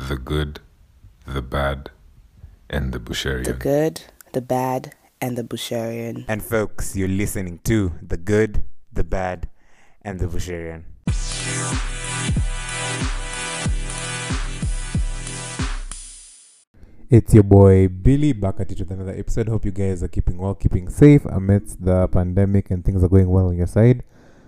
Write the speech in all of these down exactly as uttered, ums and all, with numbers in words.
The Good, the Bad, and the Busharian. The Good, the Bad, and the Busharian. And folks, you're listening to The Good, the Bad, and the Busharian. It's your boy Billy back at it with another episode. Hope you guys are keeping well, keeping safe amidst the pandemic, and things are going well on your side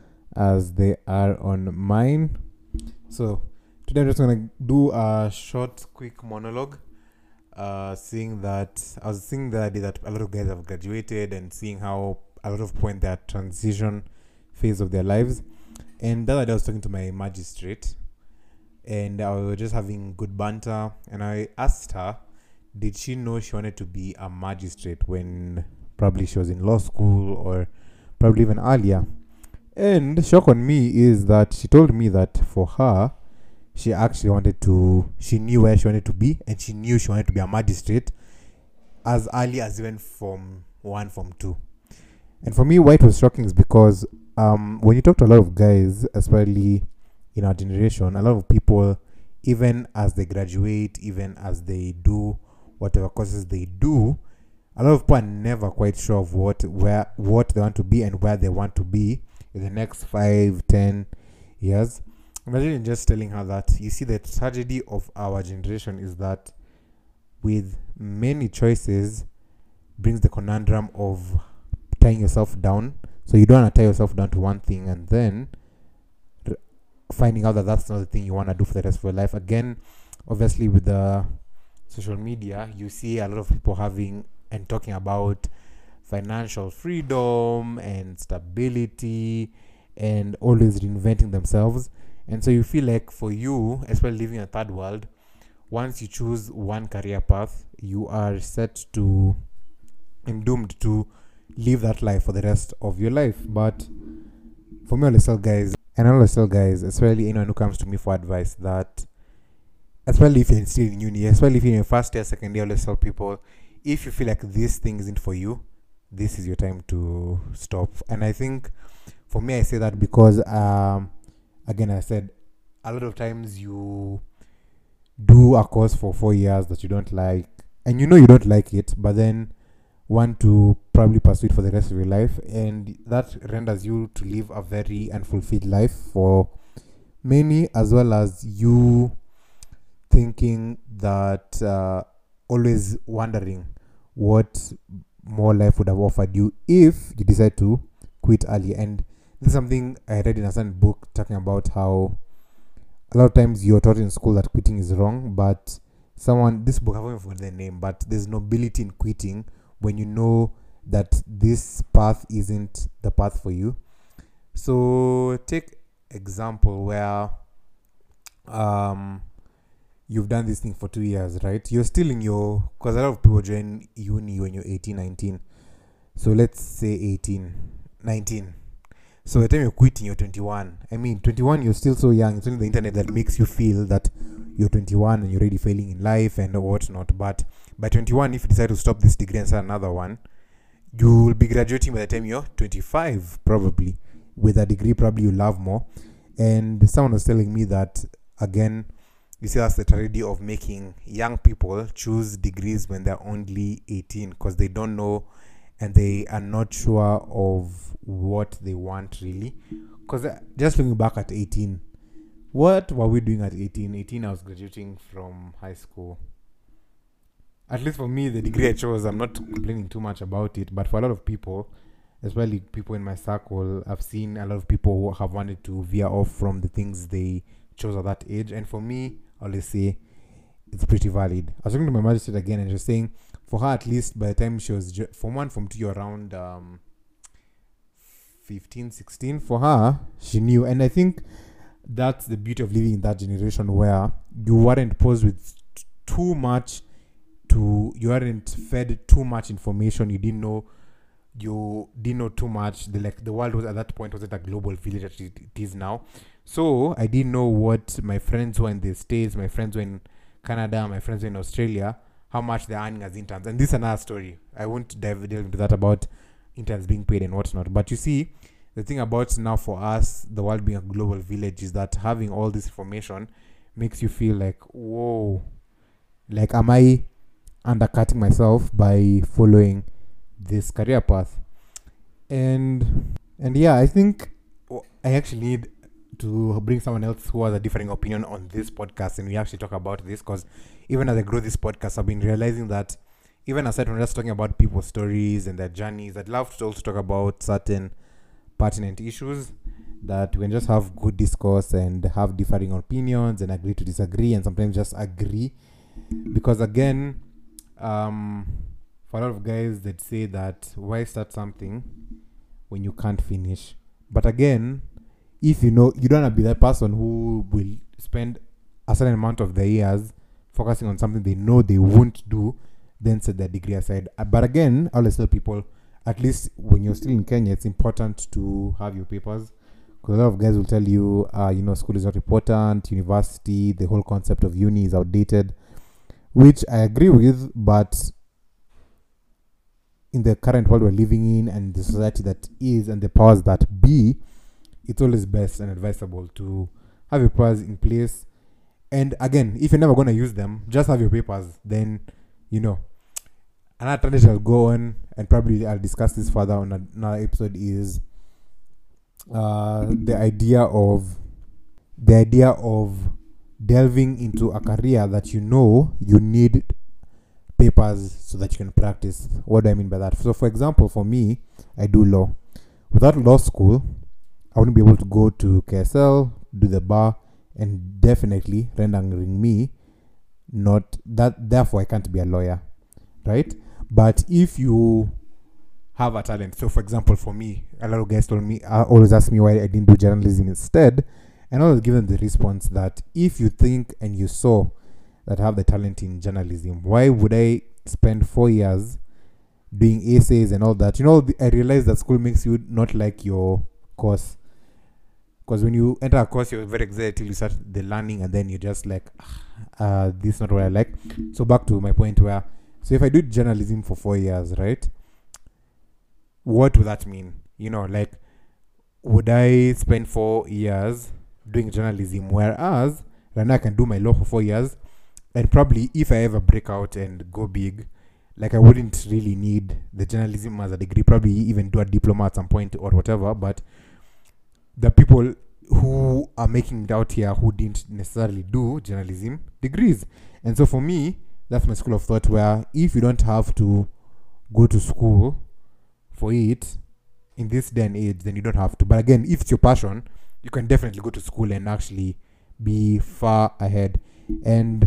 as they are on mine. So today I'm just gonna do a short, quick monologue. Uh, seeing that I was seeing the idea that a lot of guys have graduated and seeing how a lot of point their transition phase of their lives. And the other day I was talking to my magistrate, and I was just having good banter, and I asked her, did she know she wanted to be a magistrate when probably she was in law school or probably even earlier? And shock on me is that she told me that for her, she actually wanted to, she knew where she wanted to be, and she knew she wanted to be a magistrate as early as even Form one, Form two. And for me, why it was shocking is because um, when you talk to a lot of guys, especially in our generation, a lot of people, even as they graduate, even as they do whatever courses they do, a lot of people are never quite sure of what where what they want to be and where they want to be in the next five, ten years. Imagine just telling her that, you see, the tragedy of our generation is that with many choices brings the conundrum of tying yourself down. So you don't want to tie yourself down to one thing and then r- finding out that that's not the thing you want to do for the rest of your life. Again, obviously with the social media, you see a lot of people having and talking about financial freedom and stability and always reinventing themselves. And so you feel like for you, especially living in a third world, once you choose one career path, you are set to and doomed to live that life for the rest of your life. But for me, I always tell guys, and I always tell guys, especially anyone who comes to me for advice, that especially if you're still in uni, especially if you're in your first year, second year, I always tell people, if you feel like this thing isn't for you, this is your time to stop. And I think for me, I say that because um again, I said a lot of times you do a course for four years that you don't like, and you know you don't like it, but then want to probably pursue it for the rest of your life, and that renders you to live a very unfulfilled life for many, as well as you thinking that uh, always wondering what more life would have offered you if you decide to quit early. And this is something I read in a certain book talking about how a lot of times you're taught in school that quitting is wrong, but someone, this book, I haven't forgotten the name, but there's nobility in quitting when you know that this path isn't the path for you. So take example where um you've done this thing for two years, right? You're still in your, because a lot of people join uni when you're eighteen, nineteen. So let's say eighteen, nineteen. So by the time you're quitting, you're twenty-one. I mean, twenty-one, you're still so young. It's only the internet that makes you feel that you're twenty-one and you're already failing in life and whatnot. But by twenty-one, if you decide to stop this degree and start another one, you will be graduating by the time you're twenty-five, probably, with a degree probably you love more. And someone was telling me that, again, you see, that's the tragedy of making young people choose degrees when they're only eighteen, because they don't know and they are not sure of what they want really. Because just looking back at eighteen, what were we doing at eighteen? eighteen, I was graduating from high school. At least for me, the degree I chose, I'm not complaining too much about it, but for a lot of people, especially people in my circle, I've seen a lot of people who have wanted to veer off from the things they chose at that age. And for me, I always say it's pretty valid. I was talking to my magistrate again, and she was saying for her, at least by the time she was ju- from one, from two, around um, fifteen, sixteen, for her, she knew. And I think that's the beauty of living in that generation where you weren't posed with t- too much to, you weren't fed too much information. You didn't know, you didn't know too much. The, like the world was at that point wasn't a global village that it, it is now. So I didn't know what my friends were in the States, my friends were in Canada, my friends were in Australia, how much they're earning as interns. And this is another story. I won't dive delve into that about interns being paid and whatnot. But you see, the thing about now for us, the world being a global village, is that having all this information makes you feel like, whoa, like, am I undercutting myself by following this career path? And and yeah, I think I actually need to bring someone else who has a differing opinion on this podcast, and we actually talk about this, because even as I grow this podcast, I've been realizing that even aside from just talking about people's stories and their journeys, I'd love to also talk about certain pertinent issues that we can just have good discourse and have differing opinions and agree to disagree, and sometimes just agree. Because again, um, for a lot of guys that say that why start something when you can't finish? But again, if you know, you don't want to be that person who will spend a certain amount of the years focusing on something they know they won't do, then set their degree aside. Uh, but again, I always tell people, at least when you're still in Kenya, it's important to have your papers, because a lot of guys will tell you, uh, you know, school is not important, university, the whole concept of uni is outdated, which I agree with, but in the current world we're living in and the society that is and the powers that be, it's always best and advisable to have your papers in place. And again, if you're never going to use them, just have your papers. Then, you know, another tradition I'll go on, and probably I'll discuss this further on another episode, is uh, the idea of the idea of delving into a career that you know you need papers so that you can practice. What do I mean by that? So, for example, for me, I do law. Without law school, I wouldn't be able to go to K S L, do the bar, and definitely rendering me not that. Therefore, I can't be a lawyer, right? But if you have a talent, so for example, for me, a lot of guys told me, uh, always ask me why I didn't do journalism instead, and I always give them the response that if you think and you saw that I have the talent in journalism, why would I spend four years doing essays and all that? You know, the, I realized that school makes you not like your course, because when you enter a course, you're very excited till you start the learning, and then you're just like, uh, this is not what I like. So back to my point where, so if I do journalism for four years, right, what would that mean? You know, like, would I spend four years doing journalism, whereas right now I can do my law for four years, and probably if I ever break out and go big, like, I wouldn't really need the journalism as a degree, probably even do a diploma at some point or whatever. But the people who are making it out here who didn't necessarily do journalism degrees. And so for me, that's my school of thought, where if you don't have to go to school for it in this day and age, then you don't have to. But again, if it's your passion, you can definitely go to school and actually be far ahead. And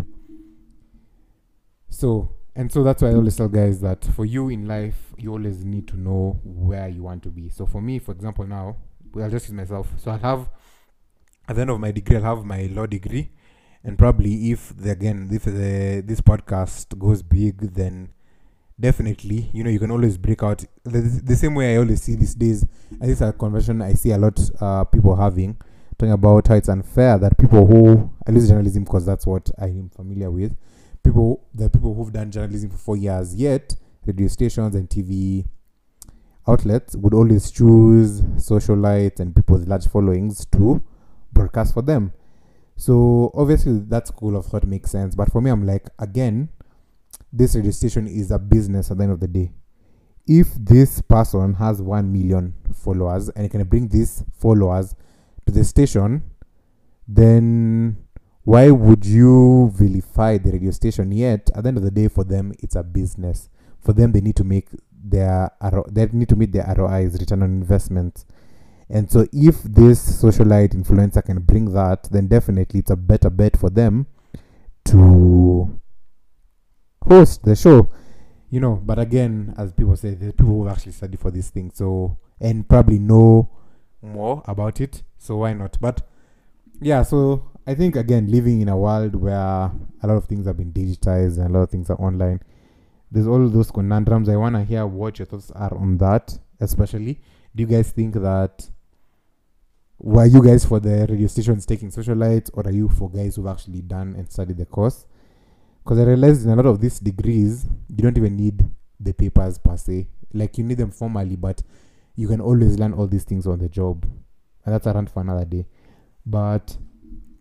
so and so that's why I always tell guys that for you in life, you always need to know where you want to be. So for me, for example, now, I'll just use myself. So I'll have, at the end of my degree, I'll have my law degree. And probably if, the, again, if the, this podcast goes big, then definitely, you know, you can always break out. The, the same way I always see these days, and this is a conversation I see a lot uh, people having, talking about how it's unfair that people who, I use journalism because that's what I am familiar with, people, the people who've done journalism for four years, yet radio stations and T V outlets would always choose socialites and people with large followings to broadcast for them. So obviously that school of thought makes sense, but for me, I'm like, again, this radio station is a business at the end of the day. If this person has one million followers and can bring these followers to the station, then why would you vilify the radio station? Yet at the end of the day, for them, it's a business. For them, they need to make their they need to meet their R O Is, return on investment. And so if this socialite influencer can bring that, then definitely it's a better bet for them to host the show, you know. But again, as people say, there's people who actually study for this thing, so, and probably know more about it, so why not? But yeah, so I think, again, living in a world where a lot of things have been digitized and a lot of things are online, there's all those conundrums. I want to hear what your thoughts are on that, especially. Do you guys think that, were you guys for the radio stations taking socialites, or are you for guys who've actually done and studied the course? Because I realized in a lot of these degrees, you don't even need the papers per se. Like, you need them formally, but you can always learn all these things on the job. And that's a rant for another day. But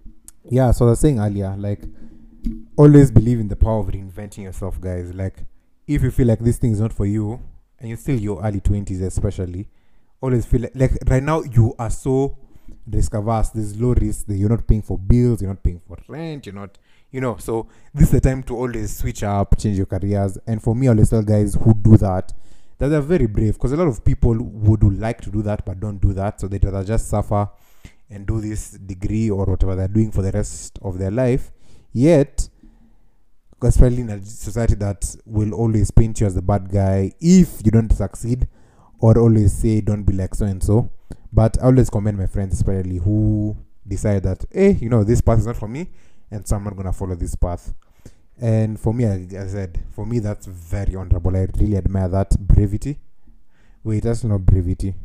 Yeah, so I was saying earlier, like, always believe in the power of reinventing yourself, guys. Like, if you feel like this thing is not for you, and you're still your early twenties, especially, always feel like, like right now you are so risk averse. There's low risk that you're not paying for bills, you're not paying for rent, you're not, you know. So this is the time to always switch up, change your careers. And for me, I always tell guys who do that that they're very brave, because a lot of people would like to do that but don't do that, so they'd rather just suffer and do this degree or whatever they're doing for the rest of their life. Yet, especially in a society that will always paint you as the bad guy if you don't succeed, or always say don't be like so and so. But I always commend my friends, especially who decide that, hey, you know, this path is not for me, and so I'm not gonna follow this path. And for me, like I said, for me that's very honorable. I really admire that bravery. Wait, that's not bravery.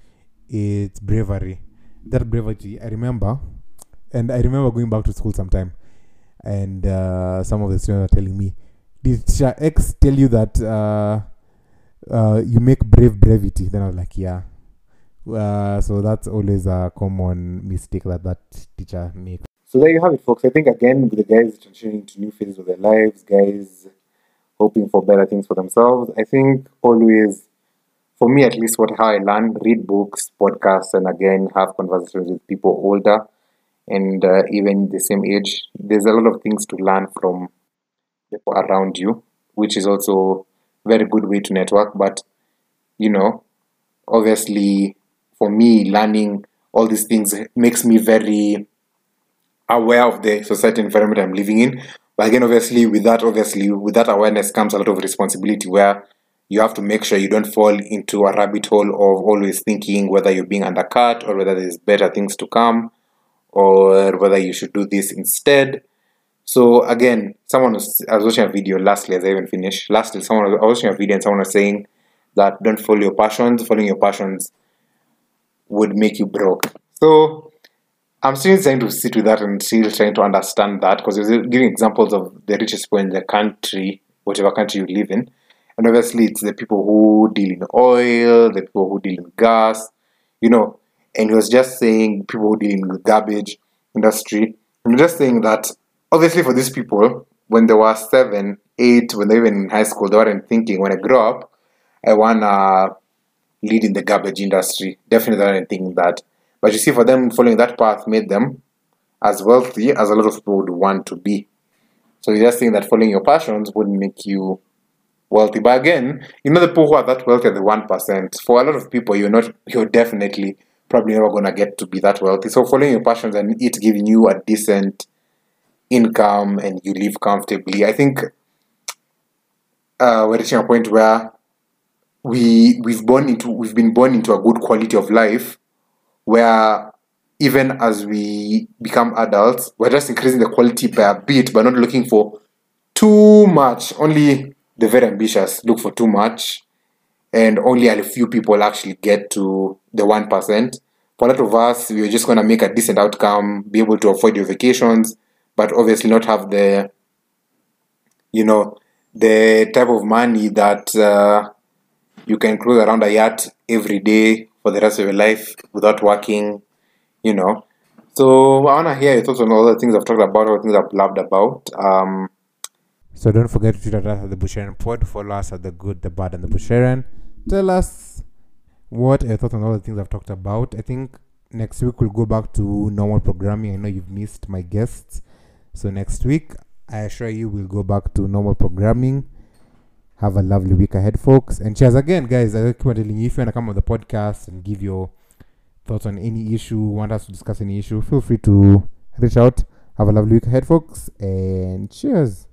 It's bravery. That bravery, I remember, and I remember going back to school sometime, and uh, some of the students are telling me, did teacher X tell you that uh, uh, you make brave brevity? Then I was like, yeah. Uh, so that's always a common mistake that that teacher makes. So there you have it, folks. I think again, the guys transitioning to new phases of their lives, guys hoping for better things for themselves. I think always, for me at least, what how I learn, read books, podcasts, and again have conversations with people older and uh, even the same age. There's a lot of things to learn from people around you, which is also a very good way to network. But you know, obviously, for me, learning all these things makes me very aware of the society environment I'm living in. But again, obviously, with that, obviously, with that awareness comes a lot of responsibility, where you have to make sure you don't fall into a rabbit hole of always thinking whether you're being undercut or whether there's better things to come or whether you should do this instead. So again, someone was, I was watching a video lastly, as I even finished. Lastly, someone was, I was watching a video and someone was saying that don't follow your passions. Following your passions would make you broke. So I'm still trying to sit with that and still trying to understand that, because he's giving examples of the richest people in the country, whatever country you live in. And obviously it's the people who deal in oil, the people who deal in gas, you know. And he was just saying people who deal in the garbage industry. And just saying that obviously for these people, when they were seven, eight, when they were in high school, they weren't thinking, when I grow up, I want to lead in the garbage industry. Definitely they weren't thinking that. But you see, for them, following that path made them as wealthy as a lot of people would want to be. So you're just saying that following your passions would make you wealthy. But again, you know, the people who are that wealthy are the one percent. For a lot of people, you're not, you're definitely probably never going to get to be that wealthy. So following your passions and it giving you a decent income and you live comfortably, I think uh, we're reaching a point where we, we've, born into, we've been born into a good quality of life, where even as we become adults, we're just increasing the quality by a bit, but not looking for too much. Only the very ambitious look for too much, and only a few people actually get to the one percent. For a lot of us, we're just going to make a decent outcome, be able to afford your vacations, but obviously not have the, you know, the type of money that uh, you can cruise around a yacht every day for the rest of your life without working, you know. So I want to hear your thoughts on all the things I've talked about, all the things I've blabbed about. Um, So don't forget to tweet at us at the Busharen Pod. Follow us at the Good, the Bad, and the Busharen. Tell us what your thoughts on all the things I've talked about. I think next week we'll go back to normal programming. I know you've missed my guests. So next week, I assure you, we'll go back to normal programming. Have a lovely week ahead, folks. And cheers again, guys. I keep on telling you, if you want to come on the podcast and give your thoughts on any issue, want us to discuss any issue, feel free to reach out. Have a lovely week ahead, folks. And cheers.